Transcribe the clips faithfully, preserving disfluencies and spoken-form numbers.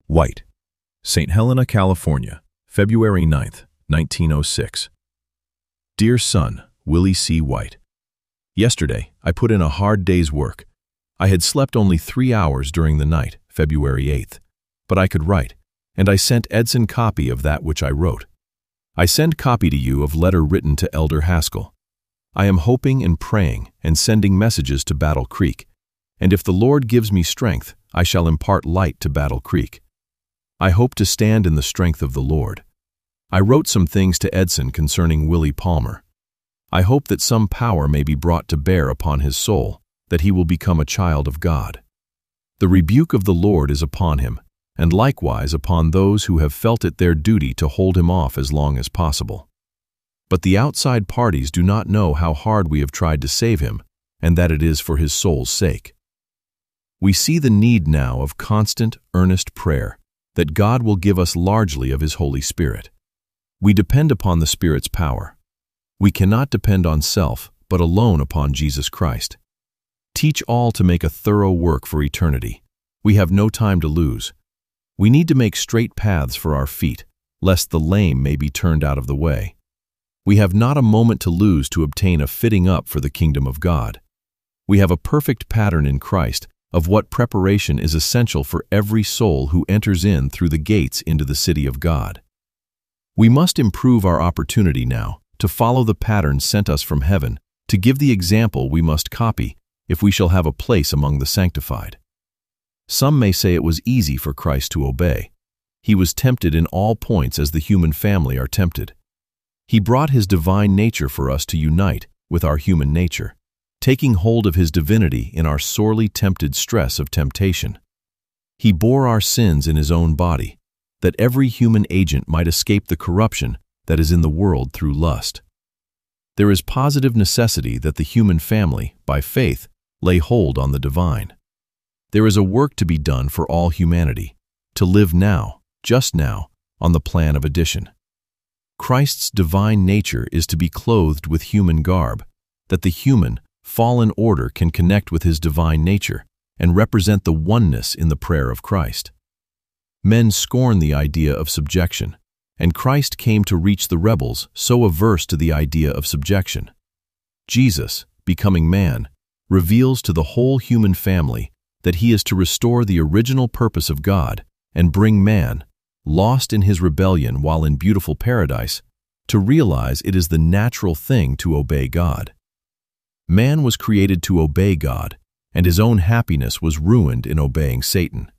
White, Saint Helena, California, February ninth, nineteen oh six. Dear son, Willie C. White. Yesterday, I put in a hard day's work. I had slept only three hours during the night, February eighth, but I could write, and I sent Edson copy of that which I wrote. I send copy to you of letter written to Elder Haskell. I am hoping and praying and sending messages to Battle Creek, and if the Lord gives me strength, I shall impart light to Battle Creek. I hope to stand in the strength of the Lord. I wrote some things to Edson concerning Willie Palmer. I hope that some power may be brought to bear upon his soul, that he will become a child of God. The rebuke of the Lord is upon him, and likewise upon those who have felt it their duty to hold him off as long as possible. But the outside parties do not know how hard we have tried to save him, and that it is for his soul's sake. We see the need now of constant, earnest prayer, that God will give us largely of His Holy Spirit. We depend upon the Spirit's power. We cannot depend on self, but alone upon Jesus Christ. Teach all to make a thorough work for eternity. We have no time to lose. We need to make straight paths for our feet, lest the lame may be turned out of the way. We have not a moment to lose to obtain a fitting up for the kingdom of God. We have a perfect pattern in Christ of what preparation is essential for every soul who enters in through the gates into the city of God. We must improve our opportunity now to follow the pattern sent us from heaven, to give the example we must copy if we shall have a place among the sanctified. Some may say it was easy for Christ to obey. He was tempted in all points as the human family are tempted. He brought His divine nature for us to unite with our human nature, taking hold of His divinity in our sorely tempted stress of temptation. He bore our sins in His own body, that every human agent might escape the corruption that is in the world through lust. There is positive necessity that the human family, by faith, lay hold on the divine. There is a work to be done for all humanity, to live now, just now, on the plan of addition. Christ's divine nature is to be clothed with human garb, that the human, fallen order can connect with His divine nature and represent the oneness in the prayer of Christ. Men scorn the idea of subjection, and Christ came to reach the rebels so averse to the idea of subjection. Jesus, becoming man, reveals to the whole human family that He is to restore the original purpose of God and bring man, lost in his rebellion while in beautiful paradise, to realize it is the natural thing to obey God. Man was created to obey God, and his own happiness was ruined in obeying Satan.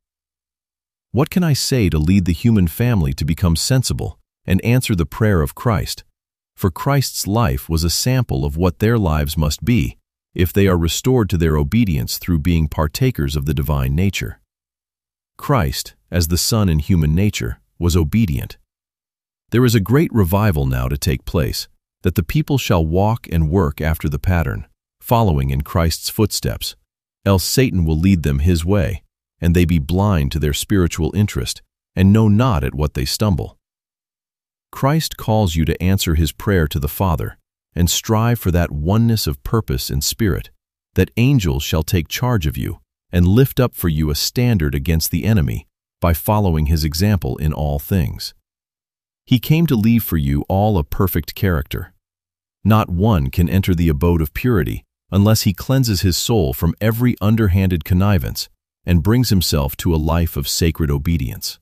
What can I say to lead the human family to become sensible and answer the prayer of Christ? For Christ's life was a sample of what their lives must be if they are restored to their obedience through being partakers of the divine nature. Christ, as the Son in human nature, was obedient. There is a great revival now to take place, that the people shall walk and work after the pattern, following in Christ's footsteps, else Satan will lead them his way, and they be blind to their spiritual interest, and know not at what they stumble. Christ calls you to answer His prayer to the Father, and strive for that oneness of purpose and spirit, that angels shall take charge of you, and lift up for you a standard against the enemy, by following His example in all things. He came to leave for you all a perfect character. Not one can enter the abode of purity unless he cleanses his soul from every underhanded connivance and brings himself to a life of sacred obedience.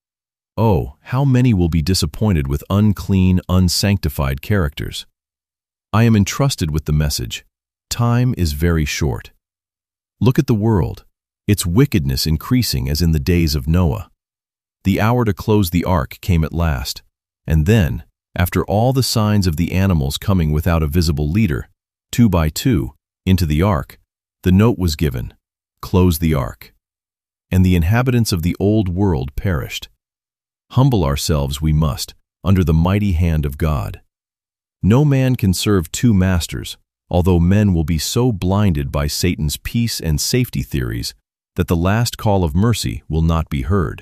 Oh, how many will be disappointed with unclean, unsanctified characters! I am entrusted with the message. Time is very short. Look at the world, its wickedness increasing as in the days of Noah. The hour to close the ark came at last, and then, after all the signs of the animals coming without a visible leader, two by two, into the ark, the note was given, "Close the ark." And the inhabitants of the old world perished. Humble ourselves we must, under the mighty hand of God. No man can serve two masters, although men will be so blinded by Satan's peace and safety theories that the last call of mercy will not be heard.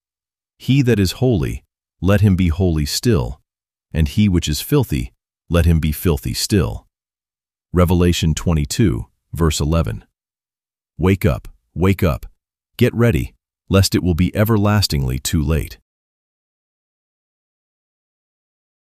He that is holy, let him be holy still, and he which is filthy, let him be filthy still. Revelation twenty-two, verse eleven. Wake up, wake up, get ready, lest it will be everlastingly too late.